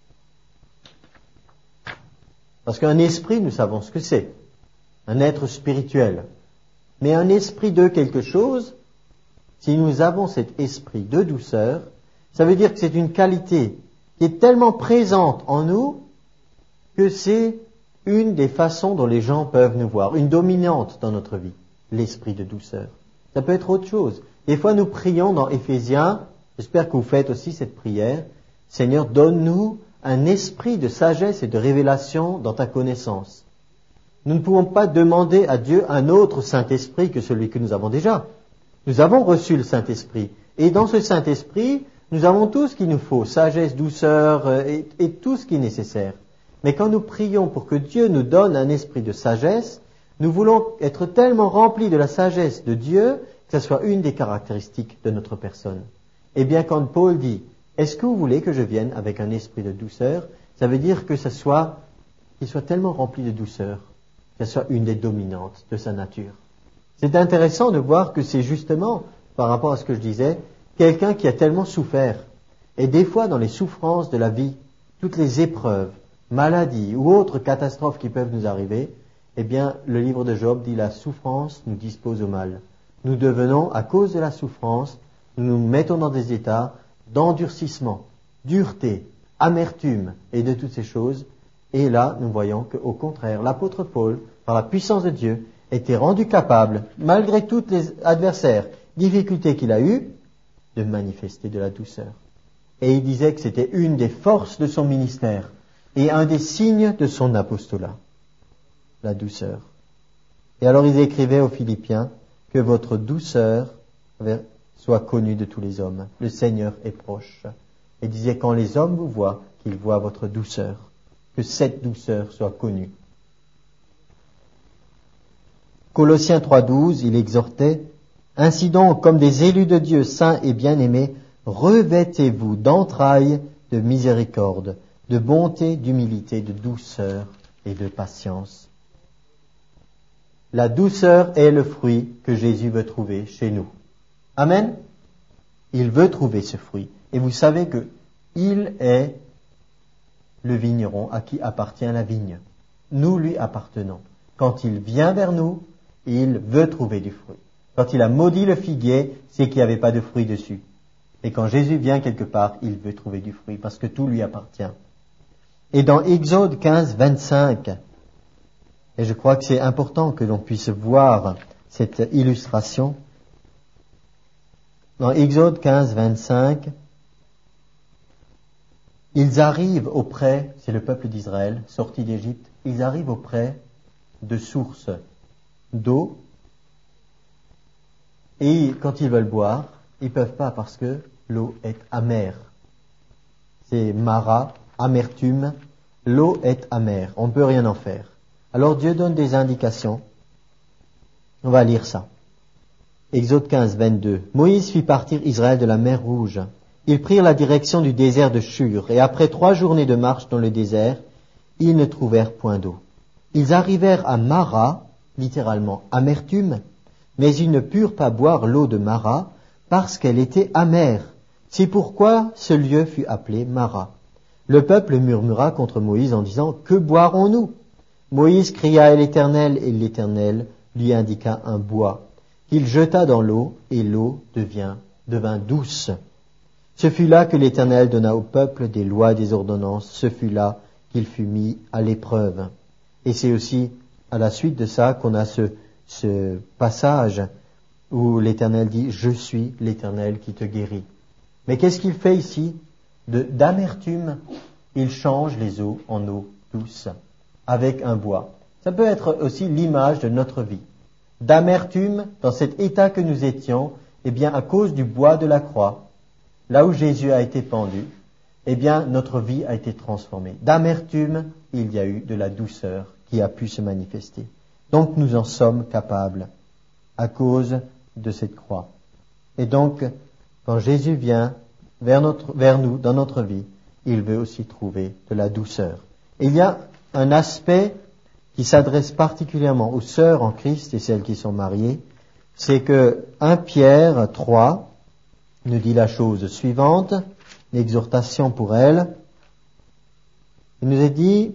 Parce qu'un esprit, nous savons ce que c'est. Un être spirituel. Mais un esprit de quelque chose, si nous avons cet esprit de douceur, ça veut dire que c'est une qualité qui est tellement présente en nous que c'est une des façons dont les gens peuvent nous voir, une dominante dans notre vie, l'esprit de douceur. Ça peut être autre chose. Des fois, nous prions dans Éphésiens, j'espère que vous faites aussi cette prière, Seigneur, donne-nous un esprit de sagesse et de révélation dans ta connaissance. Nous ne pouvons pas demander à Dieu un autre Saint-Esprit que celui que nous avons déjà. Nous avons reçu le Saint-Esprit. Et dans ce Saint-Esprit, nous avons tout ce qu'il nous faut, sagesse, douceur et tout ce qui est nécessaire. Mais quand nous prions pour que Dieu nous donne un esprit de sagesse, nous voulons être tellement remplis de la sagesse de Dieu que ce soit une des caractéristiques de notre personne. Eh bien, quand Paul dit « Est-ce que vous voulez que je vienne avec un esprit de douceur ?» ça veut dire que qu'il soit tellement rempli de douceur, que ce soit une des dominantes de sa nature. C'est intéressant de voir que c'est justement, par rapport à ce que je disais, quelqu'un qui a tellement souffert. Et des fois, dans les souffrances de la vie, toutes les épreuves, maladies ou autres catastrophes qui peuvent nous arriver, eh bien, le livre de Job dit « La souffrance nous dispose au mal ». Nous devenons, à cause de la souffrance, nous nous mettons dans des états d'endurcissement, dureté, amertume et de toutes ces choses. Et là, nous voyons qu'au contraire, l'apôtre Paul, par la puissance de Dieu, était rendu capable, malgré tous les adversaires, difficultés qu'il a eues, de manifester de la douceur. Et il disait que c'était une des forces de son ministère et un des signes de son apostolat, la douceur. Et alors il écrivait aux Philippiens que votre douceur soit connue de tous les hommes. Le Seigneur est proche. Et disait quand les hommes vous voient, qu'ils voient votre douceur, que cette douceur soit connue. Colossiens 3,12, il exhortait « Ainsi donc, comme des élus de Dieu saints et bien-aimés, revêtez-vous d'entrailles de miséricorde, de bonté, d'humilité, de douceur et de patience. » La douceur est le fruit que Jésus veut trouver chez nous. Amen. Il veut trouver ce fruit. Et vous savez que il est le vigneron à qui appartient la vigne. Nous lui appartenons. Quand il vient vers nous, il veut trouver du fruit. Quand il a maudit le figuier, c'est qu'il n'y avait pas de fruit dessus. Et quand Jésus vient quelque part, il veut trouver du fruit parce que tout lui appartient. Et dans Exode 15, 25, et je crois que c'est important que l'on puisse voir cette illustration. Dans Exode 15, 25, ils arrivent auprès, c'est le peuple d'Israël, sorti d'Égypte, ils arrivent auprès de sources d'eau. Et quand ils veulent boire, ils ne peuvent pas parce que l'eau est amère. C'est Mara, amertume, l'eau est amère, on ne peut rien en faire. Alors Dieu donne des indications. On va lire ça. Exode 15, 22. Moïse fit partir Israël de la mer Rouge. Ils prirent la direction du désert de Shur, et après 3 journées de marche dans le désert, ils ne trouvèrent point d'eau. Ils arrivèrent à Mara, littéralement amertume, mais ils ne purent pas boire l'eau de Mara, parce qu'elle était amère. C'est pourquoi ce lieu fut appelé Mara. Le peuple murmura contre Moïse en disant « Que boirons-nous » Moïse cria à l'Éternel, et l'Éternel lui indiqua un bois, qu'il jeta dans l'eau, et l'eau devint douce. Ce fut là que l'Éternel donna au peuple des lois et des ordonnances, ce fut là qu'il fut mis à l'épreuve. Et c'est aussi à la suite de ça qu'on a ce passage où l'Éternel dit « Je suis l'Éternel qui te guérit ». Mais qu'est-ce qu'il fait ici? D'amertume, il change les eaux en eau douce, avec un bois. Ça peut être aussi l'image de notre vie. D'amertume, dans cet état que nous étions, eh bien, à cause du bois de la croix, là où Jésus a été pendu, eh bien, notre vie a été transformée. D'amertume, il y a eu de la douceur qui a pu se manifester. Donc, nous en sommes capables à cause de cette croix. Et donc, quand Jésus vient vers nous, dans notre vie, il veut aussi trouver de la douceur. Et il y a un aspect qui s'adresse particulièrement aux sœurs en Christ et celles qui sont mariées, c'est que 1 Pierre 3 nous dit la chose suivante, l'exhortation pour elles. Il nous est dit,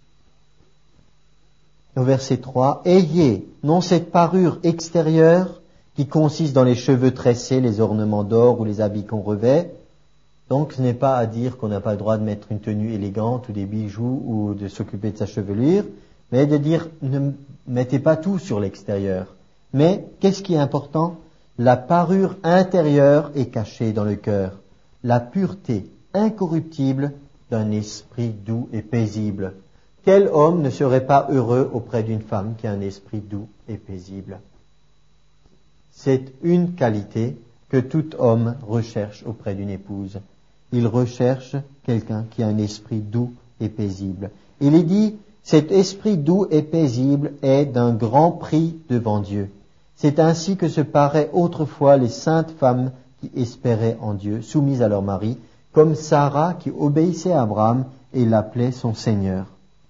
au verset 3, « Ayez non cette parure extérieure qui consiste dans les cheveux tressés, les ornements d'or ou les habits qu'on revêt. » Donc ce n'est pas à dire qu'on n'a pas le droit de mettre une tenue élégante ou des bijoux ou de s'occuper de sa chevelure, mais de dire ne mettez pas tout sur l'extérieur. Mais qu'est-ce qui est important? La parure intérieure est cachée dans le cœur, la pureté incorruptible d'un esprit doux et paisible. Quel homme ne serait pas heureux auprès d'une femme qui a un esprit doux et paisible? C'est une qualité que tout homme recherche auprès d'une épouse. Il recherche quelqu'un qui a un esprit doux et paisible. Il est dit, cet esprit doux et paisible est d'un grand prix devant Dieu. C'est ainsi que se paraient autrefois les saintes femmes qui espéraient en Dieu, soumises à leur mari, comme Sarah qui obéissait à Abraham et l'appelait son Seigneur.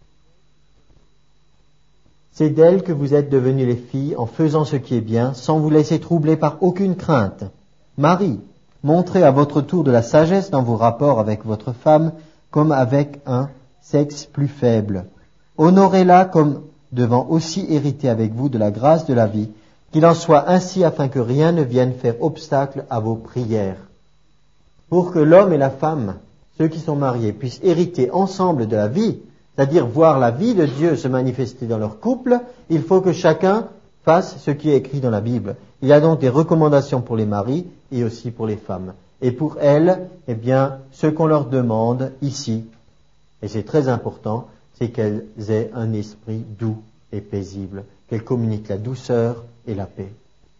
C'est d'elles que vous êtes devenues les filles en faisant ce qui est bien, sans vous laisser troubler par aucune crainte. Marie, montrez à votre tour de la sagesse dans vos rapports avec votre femme, comme avec un sexe plus faible. Honorez-la comme devant aussi hériter avec vous de la grâce de la vie, qu'il en soit ainsi afin que rien ne vienne faire obstacle à vos prières. Pour que l'homme et la femme, ceux qui sont mariés, puissent hériter ensemble de la vie, c'est-à-dire voir la vie de Dieu se manifester dans leur couple, il faut que chacun fasse ce qui est écrit dans la Bible. Il y a donc des recommandations pour les maris et aussi pour les femmes. Et pour elles, eh bien, ce qu'on leur demande ici, et c'est très important, c'est qu'elles aient un esprit doux et paisible, qu'elles communiquent la douceur et la paix.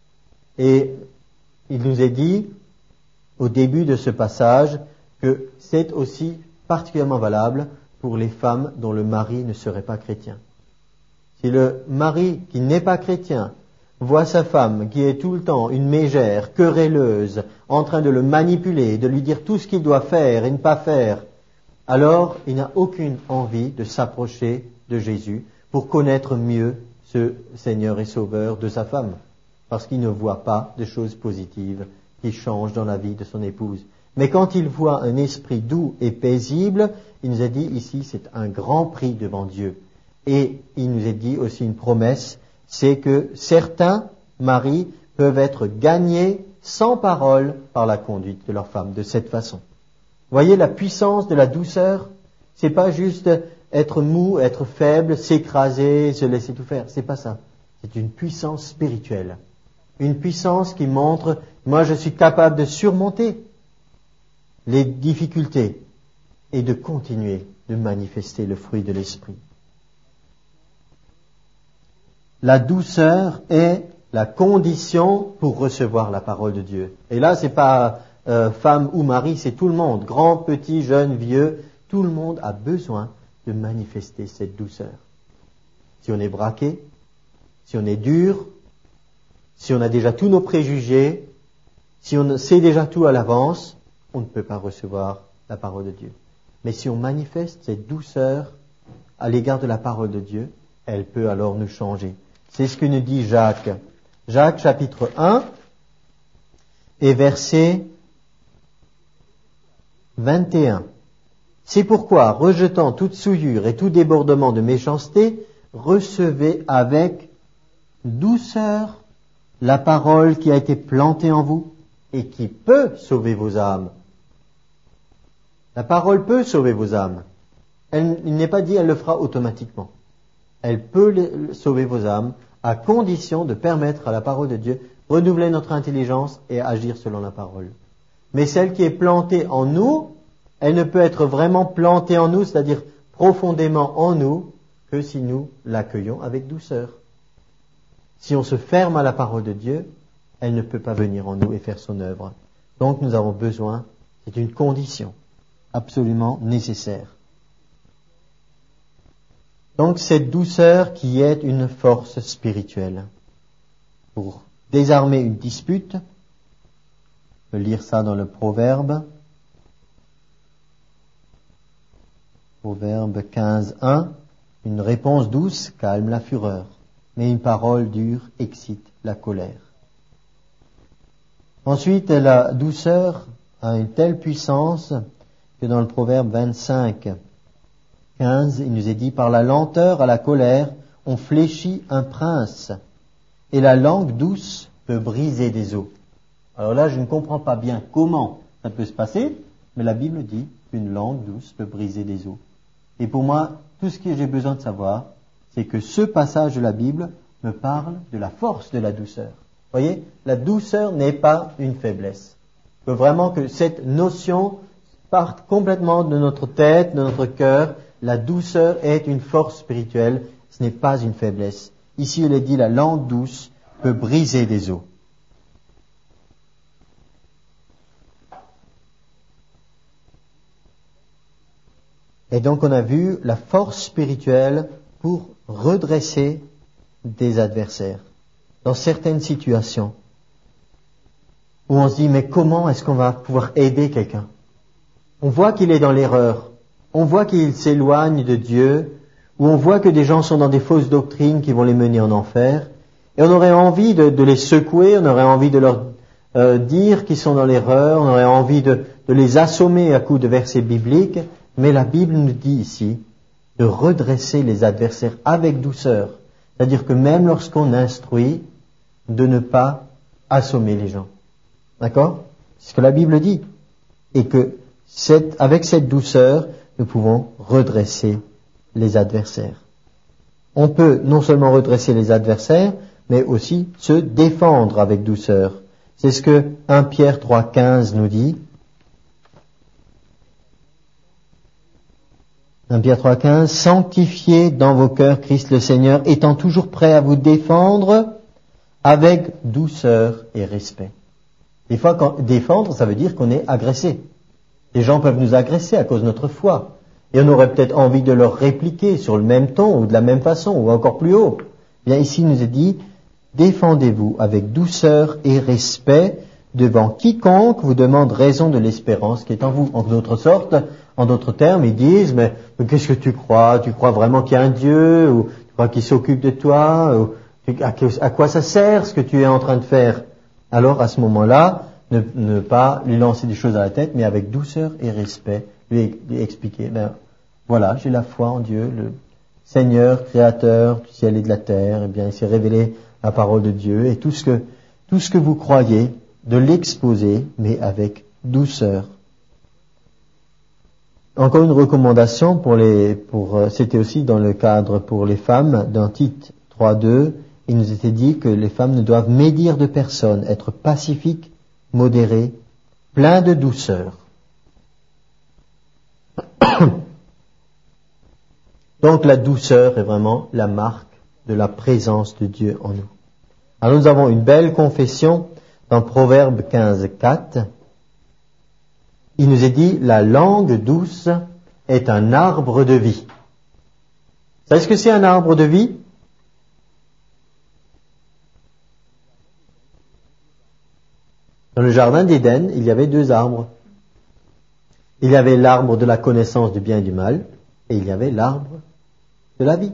Et il nous est dit, au début de ce passage, que c'est aussi particulièrement valable pour les femmes dont le mari ne serait pas chrétien. Si le mari qui n'est pas chrétien voit sa femme qui est tout le temps une mégère, querelleuse, en train de le manipuler, de lui dire tout ce qu'il doit faire et ne pas faire, alors il n'a aucune envie de s'approcher de Jésus pour connaître mieux ce Seigneur et Sauveur de sa femme, parce qu'il ne voit pas de choses positives qui changent dans la vie de son épouse. Mais quand il voit un esprit doux et paisible, il nous a dit ici, c'est un grand prix devant Dieu. Et il nous est dit aussi une promesse, c'est que certains maris peuvent être gagnés sans parole par la conduite de leur femme, de cette façon. Voyez la puissance de la douceur? C'est pas juste être mou, être faible, s'écraser, se laisser tout faire. C'est pas ça. C'est une puissance spirituelle. Une puissance qui montre, moi je suis capable de surmonter les difficultés et de continuer de manifester le fruit de l'esprit. La douceur est la condition pour recevoir la parole de Dieu. Et là, c'est pas femme ou mari, c'est tout le monde, grand, petit, jeune, vieux, tout le monde a besoin de manifester cette douceur. Si on est braqué, si on est dur, si on a déjà tous nos préjugés, si on sait déjà tout à l'avance, on ne peut pas recevoir la parole de Dieu. Mais si on manifeste cette douceur à l'égard de la parole de Dieu, elle peut alors nous changer. C'est ce que nous dit Jacques. Jacques chapitre 1 et verset 21. C'est pourquoi, rejetant toute souillure et tout débordement de méchanceté, recevez avec douceur la parole qui a été plantée en vous et qui peut sauver vos âmes. La parole peut sauver vos âmes. Il n'est pas dit elle le fera automatiquement. Elle peut sauver vos âmes à condition de permettre à la parole de Dieu renouveler notre intelligence et agir selon la parole. Mais celle qui est plantée en nous, elle ne peut être vraiment plantée en nous, c'est-à-dire profondément en nous, que si nous l'accueillons avec douceur. Si on se ferme à la parole de Dieu, elle ne peut pas venir en nous et faire son œuvre. Donc nous avons besoin, c'est une condition absolument nécessaire. Donc cette douceur qui est une force spirituelle. Pour désarmer une dispute, on peut lire ça dans le Proverbe. Proverbe 15:1, une réponse douce calme la fureur, mais une parole dure excite la colère. Ensuite, la douceur a une telle puissance que dans le Proverbe 25:15, il nous est dit, par la lenteur à la colère, on fléchit un prince, et la langue douce peut briser des os. Alors là, je ne comprends pas bien comment ça peut se passer, mais la Bible dit qu'une langue douce peut briser des os. Et pour moi, tout ce que j'ai besoin de savoir, c'est que ce passage de la Bible me parle de la force de la douceur. Vous voyez, la douceur n'est pas une faiblesse. Il faut vraiment que cette notion parte complètement de notre tête, de notre cœur. La douceur est une force spirituelle, ce n'est pas une faiblesse. Ici, il est dit, la langue douce peut briser des os. Et donc on a vu la force spirituelle pour redresser des adversaires. Dans certaines situations où on se dit, mais comment est-ce qu'on va pouvoir aider quelqu'un? On voit qu'il est dans l'erreur, on voit qu'il s'éloigne de Dieu, où on voit que des gens sont dans des fausses doctrines qui vont les mener en enfer, et on aurait envie de les secouer, on aurait envie de leur dire qu'ils sont dans l'erreur, on aurait envie de les assommer à coups de versets bibliques, mais la Bible nous dit ici de redresser les adversaires avec douceur. C'est-à-dire que même lorsqu'on instruit, de ne pas assommer les gens. D'accord? C'est ce que la Bible dit. Et que avec cette douceur, nous pouvons redresser les adversaires. On peut non seulement redresser les adversaires, mais aussi se défendre avec douceur. C'est ce que 1 Pierre 3,15 nous dit. 1 Pierre 3,15, sanctifiez dans vos cœurs Christ le Seigneur, étant toujours prêt à vous défendre avec douceur et respect. Des fois, défendre, ça veut dire qu'on est agressé. Les gens peuvent nous agresser à cause de notre foi. Et on aurait peut-être envie de leur répliquer sur le même ton, ou de la même façon, ou encore plus haut. Bien, ici, il nous est dit, défendez-vous avec douceur et respect devant quiconque vous demande raison de l'espérance qui est en vous. En d'autres termes, ils disent, mais qu'est-ce que tu crois? Tu crois vraiment qu'il y a un Dieu? Ou tu crois qu'il s'occupe de toi? Ou à quoi ça sert ce que tu es en train de faire? Alors, à ce moment-là, ne pas lui lancer des choses à la tête, mais avec douceur et respect, lui expliquer, voilà, j'ai la foi en Dieu, le Seigneur, Créateur du ciel et de la terre, eh bien, il s'est révélé la parole de Dieu, et tout ce que vous croyez, de l'exposer, mais avec douceur. Encore une recommandation c'était aussi dans le cadre pour les femmes, dans Tite 3:2, il nous était dit que les femmes ne doivent médire de personne, être pacifiques, modérées, pleins de douceur. Donc la douceur est vraiment la marque de la présence de Dieu en nous. Alors nous avons une belle confession dans Proverbe 15:4. Il nous est dit, la langue douce est un arbre de vie. Vous savez ce que c'est un arbre de vie? Dans le jardin d'Éden, il y avait 2 arbres. Il y avait l'arbre de la connaissance du bien et du mal, et il y avait l'arbre de la vie.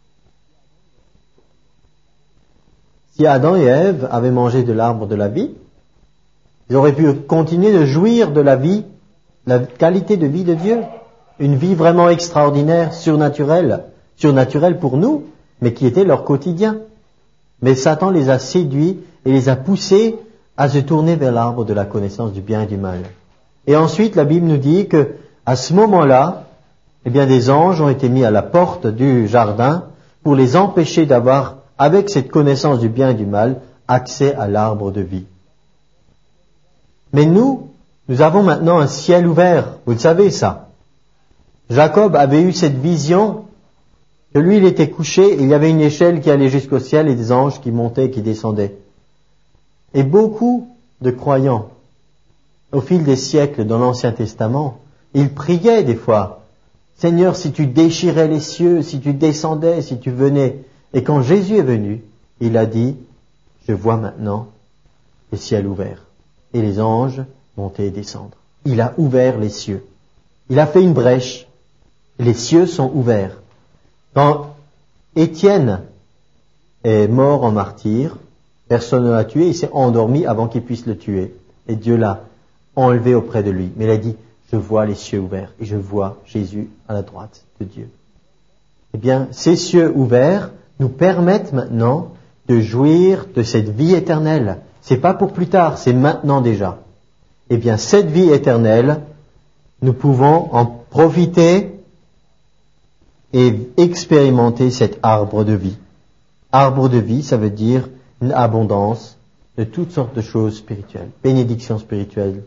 Si Adam et Ève avaient mangé de l'arbre de la vie, ils auraient pu continuer de jouir de la vie, la qualité de vie de Dieu. Une vie vraiment extraordinaire, surnaturelle pour nous, mais qui était leur quotidien. Mais Satan les a séduits et les a poussés à se tourner vers l'arbre de la connaissance du bien et du mal. Et ensuite, la Bible nous dit que, à ce moment-là, eh bien, des anges ont été mis à la porte du jardin pour les empêcher d'avoir, avec cette connaissance du bien et du mal, accès à l'arbre de vie. Mais nous avons maintenant un ciel ouvert. Vous le savez, ça. Jacob avait eu cette vision que lui, il était couché et il y avait une échelle qui allait jusqu'au ciel et des anges qui montaient et qui descendaient. Et beaucoup de croyants, au fil des siècles dans l'Ancien Testament, ils priaient des fois, « Seigneur, si tu déchirais les cieux, si tu descendais, si tu venais. » Et quand Jésus est venu, il a dit, « Je vois maintenant le ciel ouvert. » Et les anges monter et descendre. Il a ouvert les cieux. Il a fait une brèche. Les cieux sont ouverts. Quand Étienne est mort en martyr, personne ne l'a tué, il s'est endormi avant qu'il puisse le tuer. Et Dieu l'a enlevé auprès de lui. Mais il a dit, je vois les cieux ouverts et je vois Jésus à la droite de Dieu. Eh bien, ces cieux ouverts nous permettent maintenant de jouir de cette vie éternelle. C'est pas pour plus tard, c'est maintenant déjà. Eh bien, cette vie éternelle, nous pouvons en profiter et expérimenter cet arbre de vie. Arbre de vie, ça veut dire une abondance de toutes sortes de choses spirituelles, bénédictions spirituelles,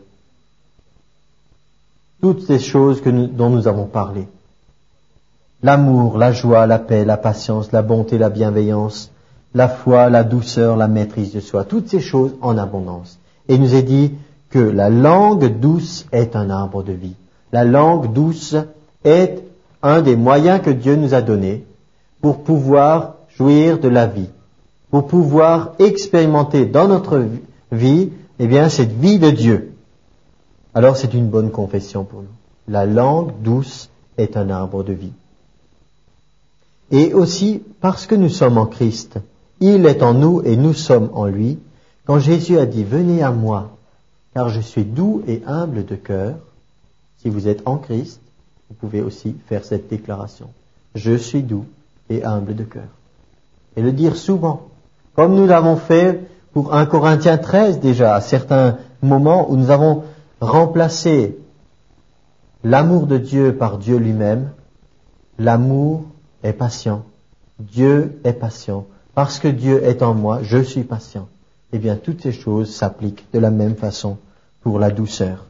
toutes ces choses dont nous avons parlé. L'amour, la joie, la paix, la patience, la bonté, la bienveillance, la foi, la douceur, la maîtrise de soi, toutes ces choses en abondance. Et il nous est dit que la langue douce est un arbre de vie. La langue douce est un des moyens que Dieu nous a donnés pour pouvoir jouir de la vie, pour pouvoir expérimenter dans notre vie, eh bien, cette vie de Dieu. Alors c'est une bonne confession pour nous. La langue douce est un arbre de vie. Et aussi, parce que nous sommes en Christ, il est en nous et nous sommes en lui. Quand Jésus a dit, venez à moi, car je suis doux et humble de cœur, si vous êtes en Christ, vous pouvez aussi faire cette déclaration. Je suis doux et humble de cœur. Et le dire souvent, comme nous l'avons fait pour 1 Corinthiens 13 déjà, à certains moments où nous avons remplacé l'amour de Dieu par Dieu lui-même. L'amour est patient. Dieu est patient. Parce que Dieu est en moi, je suis patient. Eh bien, toutes ces choses s'appliquent de la même façon pour la douceur.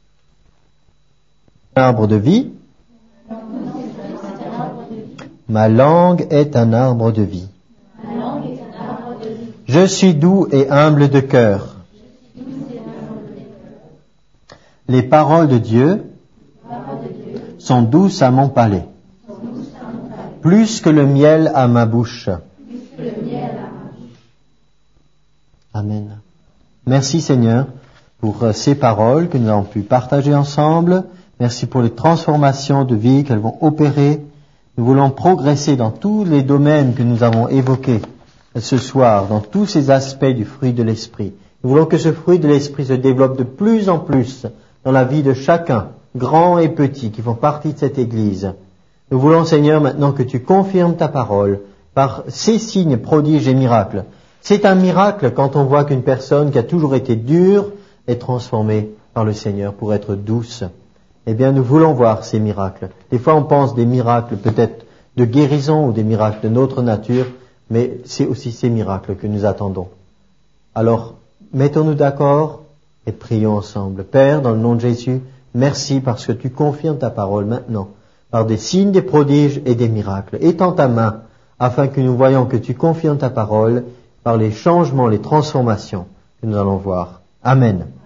Arbre de vie. Ma langue est un arbre de vie. Je suis doux et humble de cœur. Les paroles de Dieu sont douces à mon palais, plus que le miel à ma bouche. Amen. Merci Seigneur pour ces paroles que nous avons pu partager ensemble. Merci pour les transformations de vie qu'elles vont opérer. Nous voulons progresser dans tous les domaines que nous avons évoqués ce soir, dans tous ces aspects du fruit de l'esprit. Nous voulons que ce fruit de l'esprit se développe de plus en plus dans la vie de chacun, grand et petit, qui font partie de cette Église. Nous voulons, Seigneur, maintenant que tu confirmes ta parole par ces signes, prodiges et miracles. C'est un miracle quand on voit qu'une personne qui a toujours été dure est transformée par le Seigneur pour être douce. Eh bien, nous voulons voir ces miracles. Des fois, on pense des miracles peut-être de guérison ou des miracles de notre nature, mais c'est aussi ces miracles que nous attendons. Alors, mettons-nous d'accord et prions ensemble. Père, dans le nom de Jésus, merci parce que tu confirmes ta parole maintenant, par des signes, des prodiges et des miracles. Étends ta main, afin que nous voyions que tu confirmes ta parole par les changements, les transformations que nous allons voir. Amen.